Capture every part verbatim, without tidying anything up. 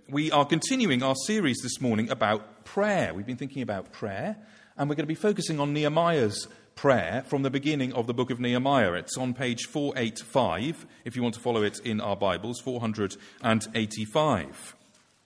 we are continuing our series this morning about prayer. We've been thinking about prayer, and we're going to be focusing on Nehemiah's prayer from the beginning of the book of Nehemiah. It's on page four eighty-five, if you want to follow it in our Bibles, four eighty-five.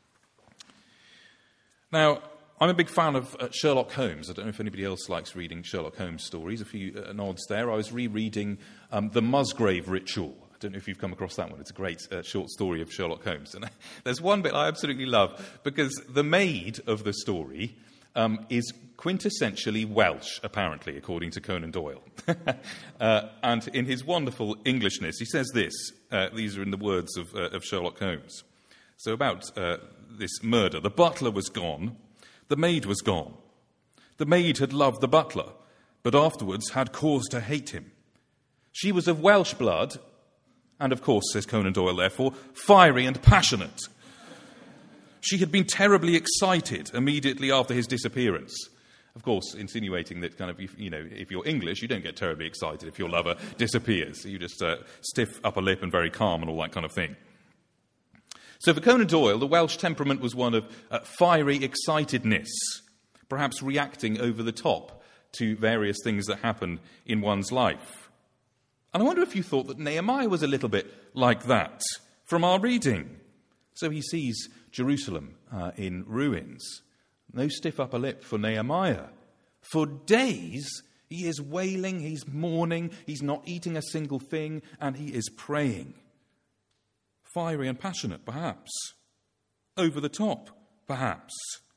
Now, I'm a big fan of uh, Sherlock Holmes. I don't know if anybody else likes reading Sherlock Holmes stories. A few uh, nods there. I was rereading um, The Musgrave Ritual. I don't know if you've come across that one. It's a great uh, short story of Sherlock Holmes. And there's one bit I absolutely love, because the maid of the story um, is quintessentially Welsh, apparently, according to Conan Doyle. uh, and in his wonderful Englishness, he says this. Uh, these are in the words of, uh, of Sherlock Holmes. So about uh, this murder. The butler was gone. The maid was gone. The maid had loved the butler, but afterwards had cause to hate him. She was of Welsh blood, and of course, says Conan Doyle, therefore, fiery and passionate. She had been terribly excited immediately after his disappearance. Of course, insinuating that kind of, you know, if you're English, you don't get terribly excited if your lover disappears. You just uh, stiff upper lip and very calm and all that kind of thing. So for Conan Doyle, the Welsh temperament was one of uh, fiery excitedness, perhaps reacting over the top to various things that happen in one's life. And I wonder if you thought that Nehemiah was a little bit like that from our reading. So he sees Jerusalem uh, in ruins. No stiff upper lip for Nehemiah. For days, he is wailing, he's mourning, he's not eating a single thing, and he is praying. Fiery and passionate, perhaps. Over the top, perhaps.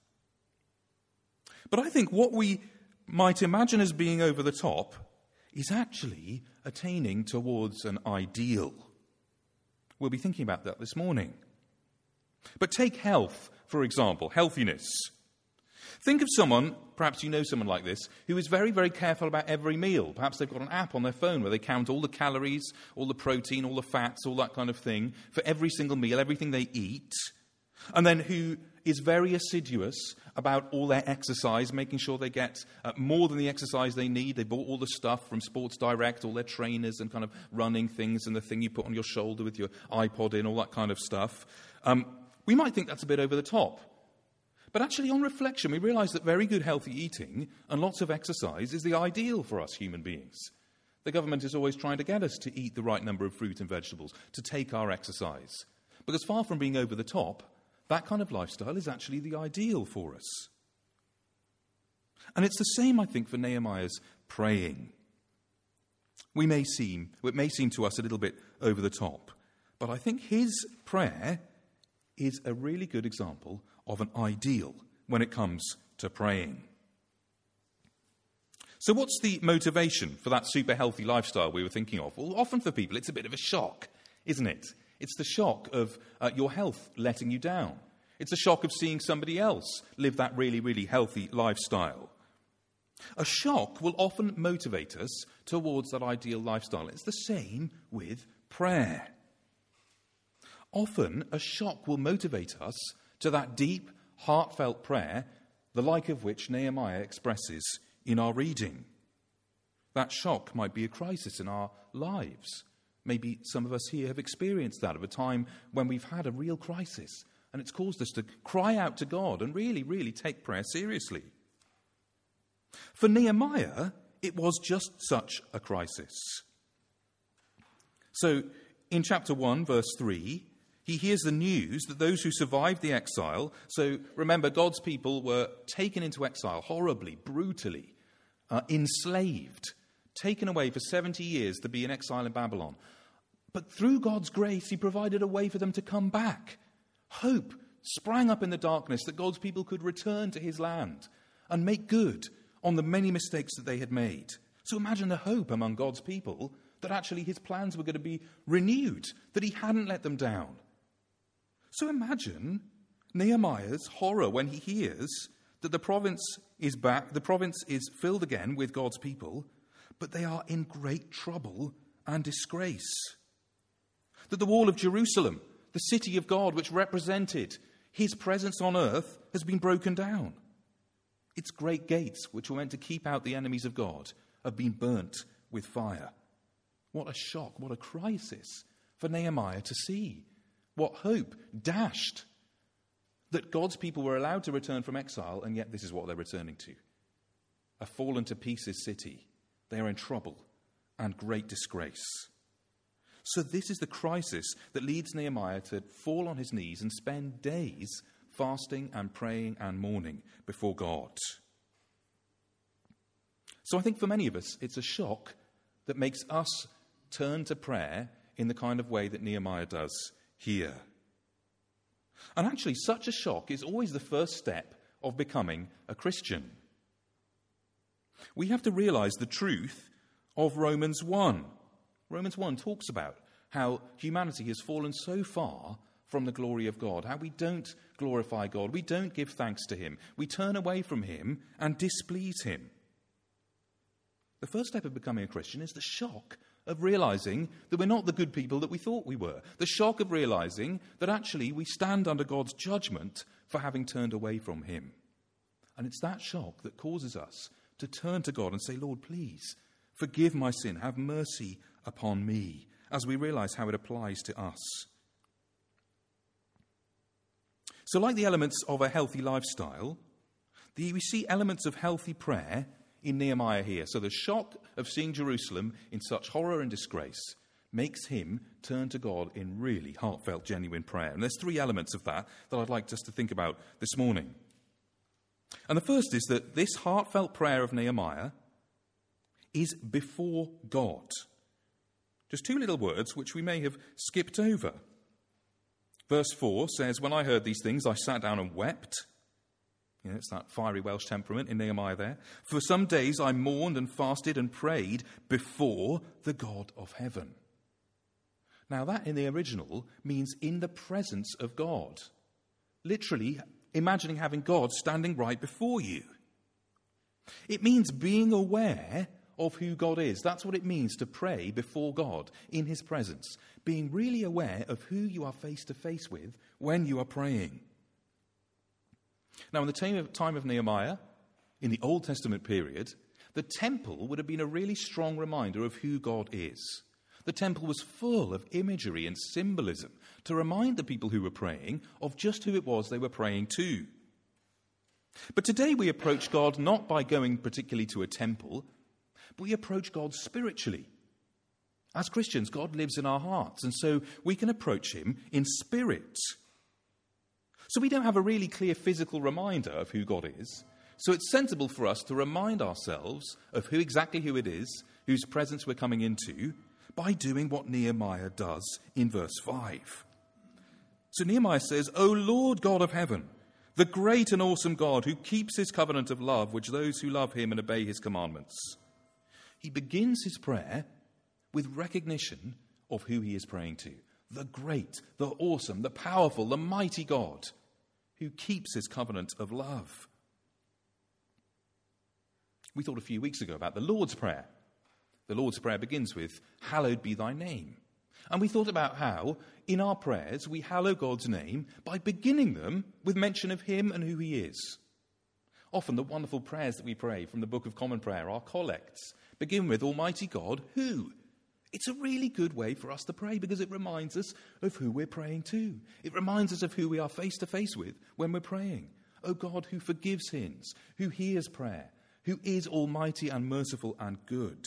But I think what we might imagine as being over the top is actually attaining towards an ideal. We'll be thinking about that this morning. But take health, for example, healthiness. Think of someone, perhaps you know someone like this, who is very, very careful about every meal. Perhaps they've got an app on their phone where they count all the calories, all the protein, all the fats, all that kind of thing, for every single meal, everything they eat. And then who is very assiduous about all their exercise, making sure they get uh, more than the exercise they need. They bought all the stuff from Sports Direct, all their trainers and kind of running things and the thing you put on your shoulder with your iPod in, all that kind of stuff. Um, we might think that's a bit over the top. But actually, on reflection, we realise that very good healthy eating and lots of exercise is the ideal for us human beings. The government is always trying to get us to eat the right number of fruit and vegetables, to take our exercise. Because far from being over the top, that kind of lifestyle is actually the ideal for us. And it's the same, I think, for Nehemiah's praying. We may seem, it may seem to us a little bit over the top, but I think his prayer is a really good example of an ideal when it comes to praying. So what's the motivation for that super healthy lifestyle we were thinking of? Well, often for people it's a bit of a shock, isn't it? It's the shock of uh, your health letting you down. It's a shock of seeing somebody else live that really, really healthy lifestyle. A shock will often motivate us towards that ideal lifestyle. It's the same with prayer. Often a shock will motivate us to that deep, heartfelt prayer, the like of which Nehemiah expresses in our reading. That shock might be a crisis in our lives. Maybe some of us here have experienced that, of a time when we've had a real crisis, and it's caused us to cry out to God and really, really take prayer seriously. For Nehemiah, it was just such a crisis. So, in chapter one, verse three, he hears the news that those who survived the exile, so remember, God's people were taken into exile horribly, brutally, uh, enslaved, taken away for seventy years to be in exile in Babylon. But through God's grace, he provided a way for them to come back. Hope sprang up in the darkness that God's people could return to his land and make good on the many mistakes that they had made. So imagine the hope among God's people that actually his plans were going to be renewed, that he hadn't let them down. So imagine Nehemiah's horror when he hears that the province is back, the province is filled again with God's people, but they are in great trouble and disgrace. That the wall of Jerusalem, the city of God which represented his presence on earth, has been broken down. Its great gates, which were meant to keep out the enemies of God, have been burnt with fire. What a shock, what a crisis for Nehemiah to see. What hope dashed. that God's people were allowed to return from exile, and yet this is what they're returning to. A fallen to pieces city. They are in trouble and great disgrace. So this is the crisis that leads Nehemiah to fall on his knees and spend days fasting and praying and mourning before God. So I think for many of us, it's a shock that makes us turn to prayer in the kind of way that Nehemiah does here. And actually, such a shock is always the first step of becoming a Christian. We have to realize the truth of Romans one. Romans one talks about how humanity has fallen so far from the glory of God, how we don't glorify God, we don't give thanks to him, we turn away from him and displease him. The first step of becoming a Christian is the shock of realizing that we're not the good people that we thought we were. The shock of realizing that actually we stand under God's judgment for having turned away from him. And it's that shock that causes us to turn to God and say, Lord, please forgive my sin, have mercy upon me, as we realize how it applies to us. So like the elements of a healthy lifestyle, the, we see elements of healthy prayer in Nehemiah here. So the shock of seeing Jerusalem in such horror and disgrace makes him turn to God in really heartfelt, genuine prayer. And there's three elements of that that I'd like us to think about this morning. And the first is that this heartfelt prayer of Nehemiah is before God. Just two little words which we may have skipped over. Verse four says, when I heard these things, I sat down and wept. You know, it's that fiery Welsh temperament in Nehemiah there. For some days I mourned and fasted and prayed before the God of heaven. Now that in the original means in the presence of God. Literally imagining having God standing right before you. It means being aware of who God is. That's what it means to pray before God in his presence. Being really aware of who you are face to face with when you are praying. Now, in the time of, time of Nehemiah, in the Old Testament period, the temple would have been a really strong reminder of who God is. The temple was full of imagery and symbolism to remind the people who were praying of just who it was they were praying to. But today we approach God not by going particularly to a temple, but we approach God spiritually. As Christians, God lives in our hearts, and so we can approach him in spirit. So we don't have a really clear physical reminder of who God is, so it's sensible for us to remind ourselves of who exactly who it is, whose presence we're coming into, by doing what Nehemiah does in verse five. So Nehemiah says, O Lord God of heaven, the great and awesome God who keeps his covenant of love, which those who love him and obey his commandments. He begins his prayer with recognition of who he is praying to. The great, the awesome, the powerful, the mighty God who keeps his covenant of love. We thought a few weeks ago about the Lord's Prayer. The Lord's Prayer begins with, hallowed be thy name. And we thought about how, in our prayers, we hallow God's name by beginning them with mention of him and who he is. Often the wonderful prayers that we pray from the Book of Common Prayer, our collects, begin with Almighty God, who? It's a really good way for us to pray because it reminds us of who we're praying to. It reminds us of who we are face to face with when we're praying. Oh God, who forgives sins, who hears prayer, who is almighty and merciful and good.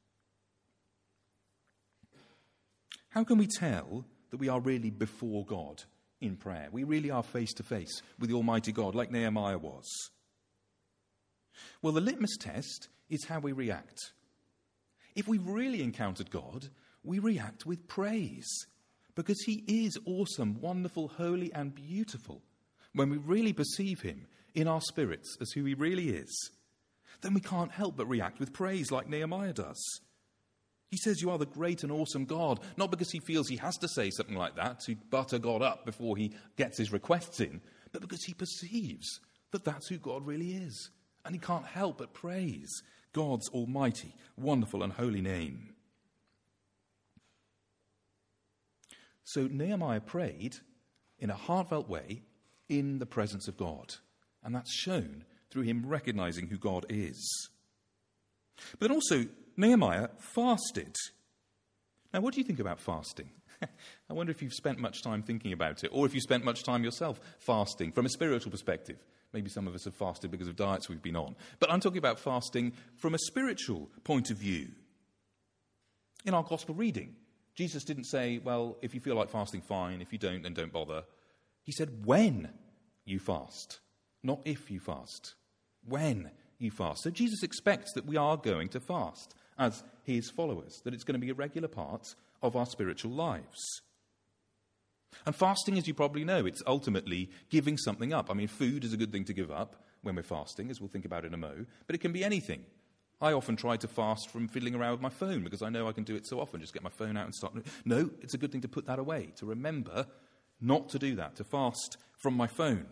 How can we tell that we are really before God in prayer? We really are face to face with the Almighty God like Nehemiah was. Well, the litmus test is how we react. If we've really encountered God, we react with praise because he is awesome, wonderful, holy, and beautiful. When we really perceive him in our spirits as who he really is, then we can't help but react with praise like Nehemiah does. He says you are the great and awesome God, not because he feels he has to say something like that to butter God up before he gets his requests in, but because he perceives that that's who God really is. And he can't help but praise God's almighty, wonderful, and holy name. So Nehemiah prayed in a heartfelt way in the presence of God. And that's shown through him recognizing who God is. But then also, Nehemiah fasted. Now, what do you think about fasting? I wonder if you've spent much time thinking about it, or if you spent much time yourself fasting from a spiritual perspective. Maybe some of us have fasted because of diets we've been on. But I'm talking about fasting from a spiritual point of view. In our gospel reading, Jesus didn't say, well, if you feel like fasting, fine. If you don't, then don't bother. He said, when you fast, not if you fast. When you fast. So Jesus expects that we are going to fast as his followers, that it's going to be a regular part of our spiritual lives. And fasting, as you probably know, it's ultimately giving something up. I mean, food is a good thing to give up when we're fasting, as we'll think about in a mo, but it can be anything. I often try to fast from fiddling around with my phone because I know I can do it so often, just get my phone out and start. No, it's a good thing to put that away, to remember not to do that, to fast from my phone.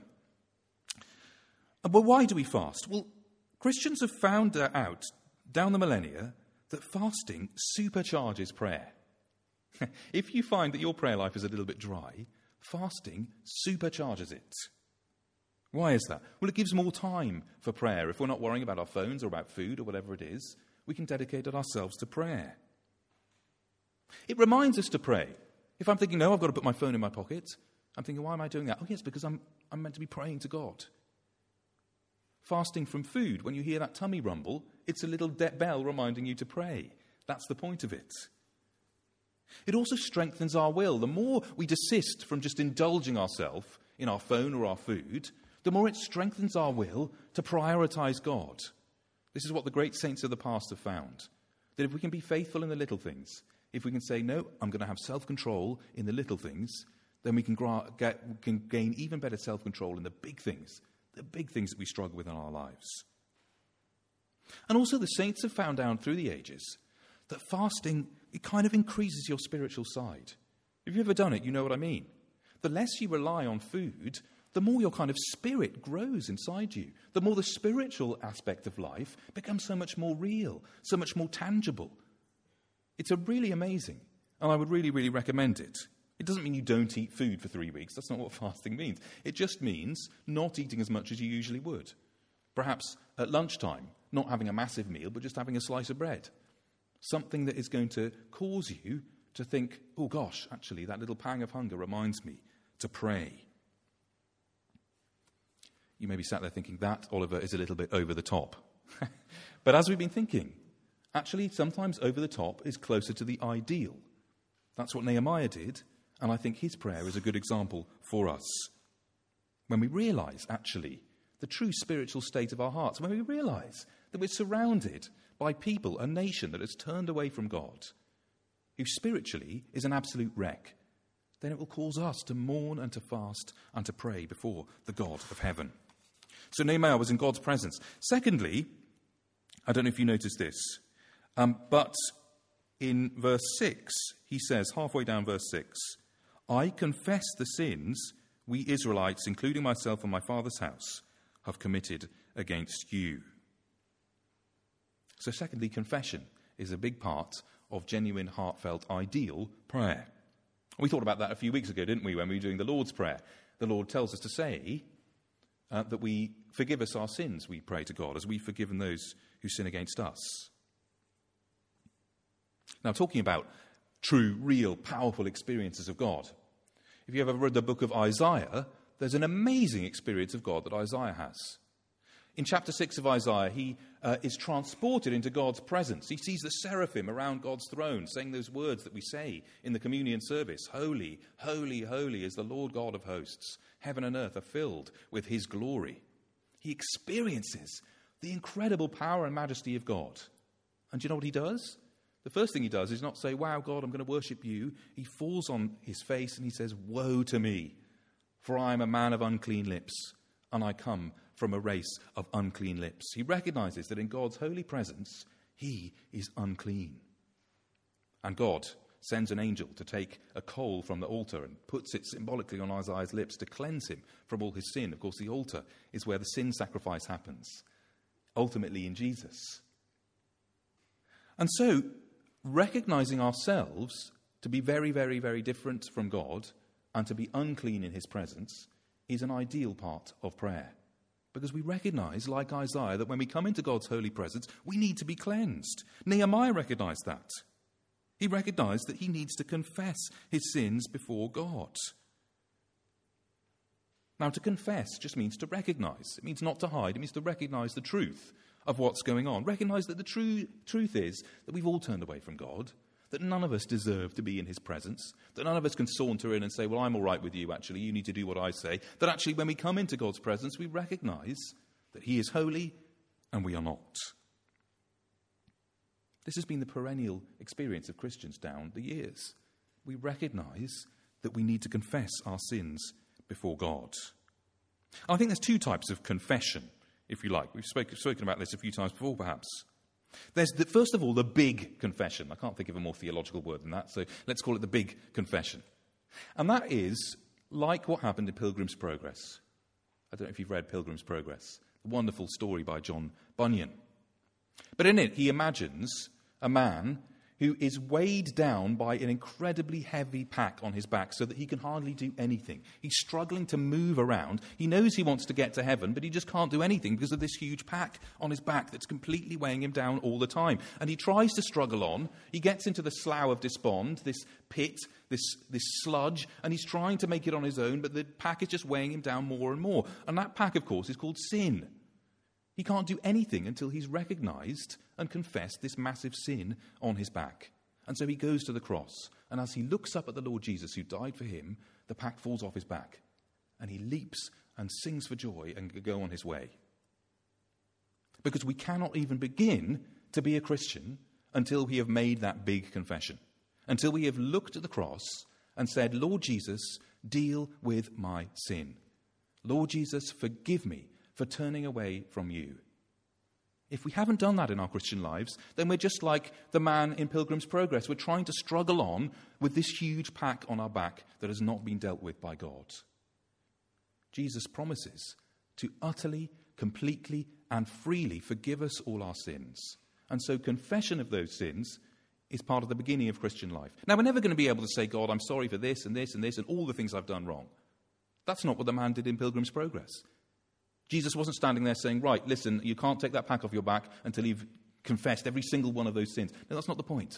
But why do we fast? Well, Christians have found out down the millennia that fasting supercharges prayer. If you find that your prayer life is a little bit dry, fasting supercharges it. Why is that? Well, it gives more time for prayer. If we're not worrying about our phones or about food or whatever it is, we can dedicate ourselves to prayer. It reminds us to pray. If I'm thinking, no, I've got to put my phone in my pocket, I'm thinking, why am I doing that? Oh, yes, because I'm, I'm meant to be praying to God. Fasting from food, when you hear that tummy rumble, it's a little de- bell reminding you to pray. That's the point of it. It also strengthens our will. The more we desist from just indulging ourselves in our phone or our food, the more it strengthens our will to prioritize God. This is what the great saints of the past have found. That if we can be faithful in the little things, if we can say, no, I'm going to have self-control in the little things, then we can, gra- get, can gain even better self-control in the big things, the big things that we struggle with in our lives. And also the saints have found out through the ages that fasting, it kind of increases your spiritual side. If you've ever done it, you know what I mean. The less you rely on food, the more your kind of spirit grows inside you. The more the spiritual aspect of life becomes so much more real, so much more tangible. It's a really amazing, and I would really, really recommend it. It doesn't mean you don't eat food for three weeks. That's not what fasting means. It just means not eating as much as you usually would. Perhaps at lunchtime, not having a massive meal, but just having a slice of bread. Something that is going to cause you to think, oh gosh, actually, that little pang of hunger reminds me to pray. You may be sat there thinking, that, Oliver, is a little bit over the top. But as we've been thinking, actually, sometimes over the top is closer to the ideal. That's what Nehemiah did, and I think his prayer is a good example for us. When we realise, actually, the true spiritual state of our hearts, when we realise that we're surrounded by people, a nation that has turned away from God, who spiritually is an absolute wreck, then it will cause us to mourn and to fast and to pray before the God of heaven. So Nehemiah was in God's presence. Secondly, I don't know if you noticed this, um, but in verse six, he says, halfway down verse six, I confess the sins we Israelites, including myself and my father's house, have committed against you. So secondly, confession is a big part of genuine, heartfelt, ideal prayer. We thought about that a few weeks ago, didn't we, when we were doing the Lord's Prayer. The Lord tells us to say uh, that we forgive us our sins, we pray to God, as we've forgiven those who sin against us. Now, talking about true, real, powerful experiences of God, if you've ever read the book of Isaiah, there's an amazing experience of God that Isaiah has. In chapter six of Isaiah, he uh, is transported into God's presence. He sees the seraphim around God's throne saying those words that we say in the communion service. Holy, holy, holy is the Lord God of hosts. Heaven and earth are filled with his glory. He experiences the incredible power and majesty of God. And do you know what he does? The first thing he does is not say, wow, God, I'm going to worship you. He falls on his face and he says, woe to me, for I am a man of unclean lips, and I come from a race of unclean lips. He recognizes that in God's holy presence, he is unclean. And God sends an angel to take a coal from the altar and puts it symbolically on Isaiah's lips to cleanse him from all his sin. Of course, the altar is where the sin sacrifice happens, ultimately in Jesus. And so, recognizing ourselves to be very, very, very different from God and to be unclean in his presence is an ideal part of prayer. Because we recognize, like Isaiah, that when we come into God's holy presence, we need to be cleansed. Nehemiah recognized that. He recognized that he needs to confess his sins before God. Now, to confess just means to recognize. It means not to hide. It means to recognize the truth of what's going on. Recognize that the true truth is that we've all turned away from God, that none of us deserve to be in his presence, that none of us can saunter in and say, well, I'm all right with you, actually. You need to do what I say. That actually, when we come into God's presence, we recognize that he is holy and we are not. This has been the perennial experience of Christians down the years. We recognize that we need to confess our sins before God. I think there's two types of confession, if you like. We've spoken, spoken about this a few times before, perhaps. There's, the, first of all, the big confession. I can't think of a more theological word than that, so let's call it the big confession. And that is like what happened in Pilgrim's Progress. I don't know if you've read Pilgrim's Progress, a wonderful story by John Bunyan. But in it, he imagines a man who is weighed down by an incredibly heavy pack on his back so that he can hardly do anything. He's struggling to move around. He knows he wants to get to heaven, but he just can't do anything because of this huge pack on his back that's completely weighing him down all the time. And he tries to struggle on. He gets into the slough of despond, this pit, this, this sludge, and he's trying to make it on his own, but the pack is just weighing him down more and more. And that pack, of course, is called sin. He can't do anything until he's recognized and confessed this massive sin on his back. And so he goes to the cross. And as he looks up at the Lord Jesus who died for him, the pack falls off his back. And he leaps and sings for joy and can go on his way. Because we cannot even begin to be a Christian until we have made that big confession. Until we have looked at the cross and said, Lord Jesus, deal with my sin. Lord Jesus, forgive me for turning away from you. If we haven't done that in our Christian lives, then we're just like the man in Pilgrim's Progress. We're trying to struggle on with this huge pack on our back that has not been dealt with by God. Jesus promises to utterly, completely, and freely forgive us all our sins. And so confession of those sins is part of the beginning of Christian life. Now, we're never going to be able to say, God, I'm sorry for this and this and this and all the things I've done wrong. That's not what the man did in Pilgrim's Progress. Jesus wasn't standing there saying, right, listen, you can't take that pack off your back until you've confessed every single one of those sins. No, that's not the point.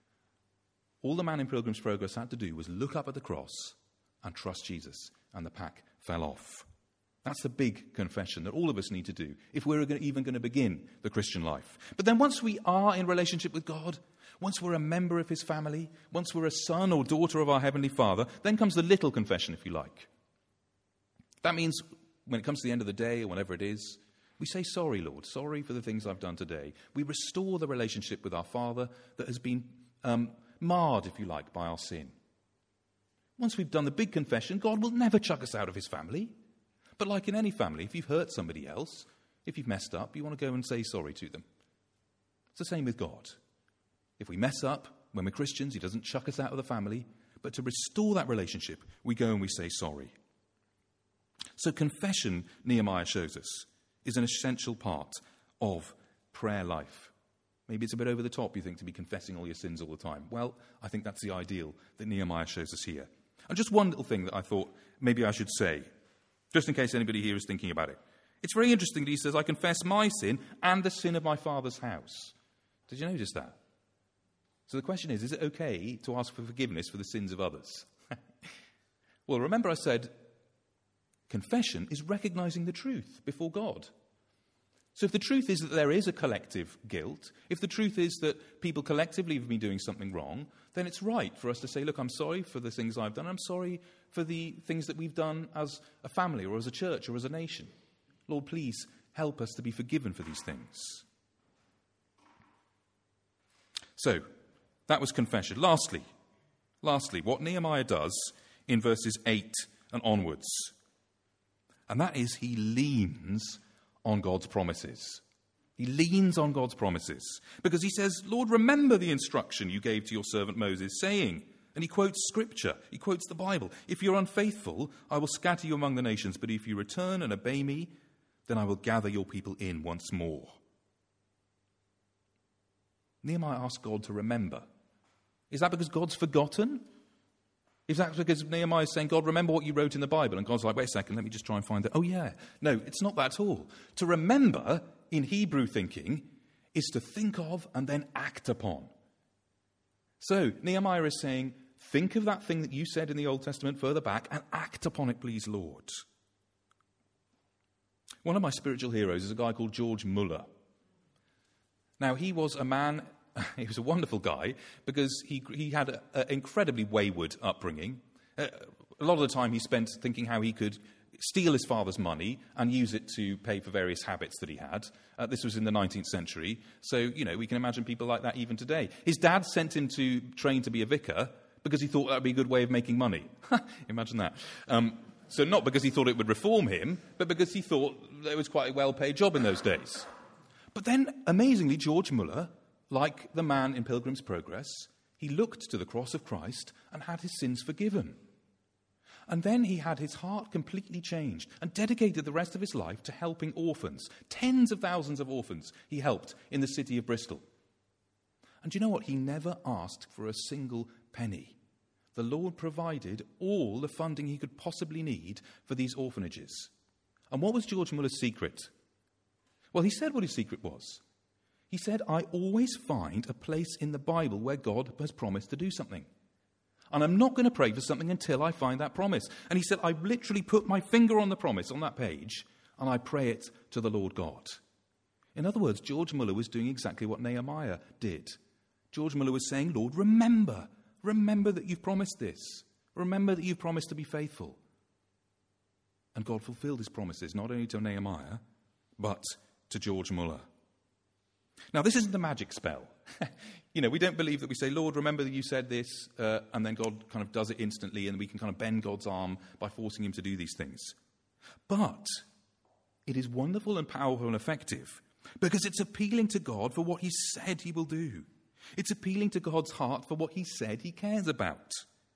All the man in Pilgrim's Progress had to do was look up at the cross and trust Jesus, and the pack fell off. That's the big confession that all of us need to do if we're even going to begin the Christian life. But then once we are in relationship with God, once we're a member of his family, once we're a son or daughter of our Heavenly Father, then comes the little confession, if you like. That means when it comes to the end of the day or whenever it is, we say, sorry, Lord, sorry for the things I've done today. We restore the relationship with our Father that has been um, marred, if you like, by our sin. Once we've done the big confession, God will never chuck us out of his family. But like in any family, if you've hurt somebody else, if you've messed up, you want to go and say sorry to them. It's the same with God. If we mess up, when we're Christians, he doesn't chuck us out of the family. But to restore that relationship, we go and we say sorry. So confession, Nehemiah shows us, is an essential part of prayer life. Maybe it's a bit over the top, you think, to be confessing all your sins all the time. Well, I think that's the ideal that Nehemiah shows us here. And just one little thing that I thought maybe I should say, just in case anybody here is thinking about it. It's very interesting that he says, I confess my sin and the sin of my father's house. Did you notice that? So the question is, is it okay to ask for forgiveness for the sins of others? Well, remember I said, confession is recognizing the truth before God. So if the truth is that there is a collective guilt, if the truth is that people collectively have been doing something wrong, then it's right for us to say, look, I'm sorry for the things I've done. I'm sorry for the things that we've done as a family or as a church or as a nation. Lord, please help us to be forgiven for these things. So that was confession. Lastly, lastly, what Nehemiah does in verses eight and onwards, and that is he leans on God's promises. He leans on God's promises because he says, Lord, remember the instruction you gave to your servant Moses, saying, and he quotes scripture, he quotes the Bible, if you're unfaithful, I will scatter you among the nations, but if you return and obey me, then I will gather your people in once more. Nehemiah asks God to remember. Is that because God's forgotten? Is that because Nehemiah is saying, God, remember what you wrote in the Bible? And God's like, wait a second, let me just try and find that. Oh, yeah. No, it's not that at all. To remember, in Hebrew thinking, is to think of and then act upon. So Nehemiah is saying, think of that thing that you said in the Old Testament further back and act upon it, please, Lord. One of my spiritual heroes is a guy called George Muller. Now, he was a man, he was a wonderful guy because he, he had an incredibly wayward upbringing. Uh, a lot of the time he spent thinking how he could steal his father's money and use it to pay for various habits that he had. Uh, this was in the nineteenth century. So, you know, we can imagine people like that even today. His dad sent him to train to be a vicar because he thought that would be a good way of making money. Imagine that. Um, so not because he thought it would reform him, but because he thought it was quite a well-paid job in those days. But then, amazingly, George Muller, like the man in Pilgrim's Progress, he looked to the cross of Christ and had his sins forgiven. And then he had his heart completely changed and dedicated the rest of his life to helping orphans. Tens of thousands of orphans he helped in the city of Bristol. And do you know what? He never asked for a single penny. The Lord provided all the funding he could possibly need for these orphanages. And what was George Muller's secret? Well, he said what his secret was. He said, I always find a place in the Bible where God has promised to do something. And I'm not going to pray for something until I find that promise. And he said, I literally put my finger on the promise on that page and I pray it to the Lord God. In other words, George Muller was doing exactly what Nehemiah did. George Muller was saying, Lord, remember, remember that you've promised this. Remember that you've promised to be faithful. And God fulfilled his promises, not only to Nehemiah, but to George Muller. Now, this isn't a magic spell. You know, we don't believe that we say, Lord, remember that you said this, uh, and then God kind of does it instantly, and we can kind of bend God's arm by forcing him to do these things. But it is wonderful and powerful and effective because it's appealing to God for what he said he will do. It's appealing to God's heart for what he said he cares about.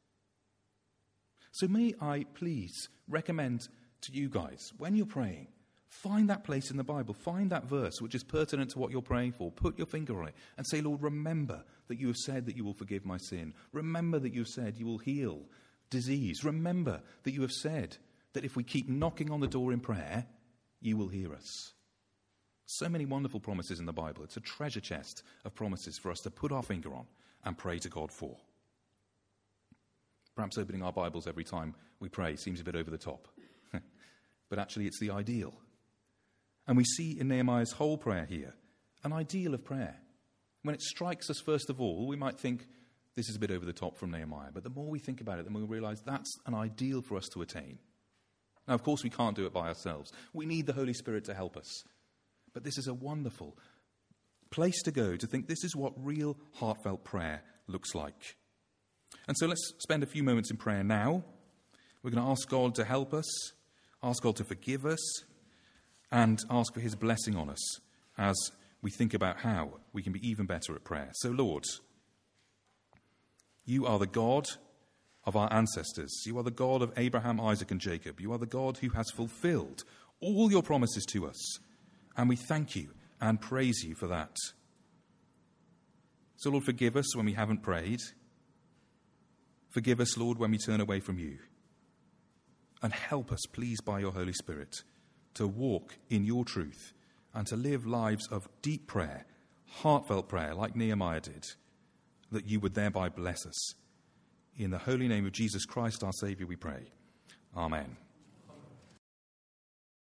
So may I please recommend to you guys, when you're praying, find that place in the Bible, find that verse which is pertinent to what you're praying for, put your finger on it and say, Lord, remember that you have said that you will forgive my sin. Remember that you have said you will heal disease. Remember that you have said that if we keep knocking on the door in prayer, you will hear us. So many wonderful promises in the Bible. It's a treasure chest of promises for us to put our finger on and pray to God for. Perhaps opening our Bibles every time we pray seems a bit over the top. But actually it's the ideal. And we see in Nehemiah's whole prayer here an ideal of prayer. When it strikes us, first of all, we might think this is a bit over the top from Nehemiah. But the more we think about it, the more we realize that's an ideal for us to attain. Now, of course, we can't do it by ourselves. We need the Holy Spirit to help us. But this is a wonderful place to go to think this is what real heartfelt prayer looks like. And so let's spend a few moments in prayer now. We're going to ask God to help us, ask God to forgive us, and ask for his blessing on us as we think about how we can be even better at prayer. So, Lord, you are the God of our ancestors. You are the God of Abraham, Isaac, and Jacob. You are the God who has fulfilled all your promises to us. And we thank you and praise you for that. So, Lord, forgive us when we haven't prayed. Forgive us, Lord, when we turn away from you. And help us, please, by your Holy Spirit, to walk in your truth and to live lives of deep prayer, heartfelt prayer, like Nehemiah did, that you would thereby bless us. In the holy name of Jesus Christ, our Saviour, we pray. Amen.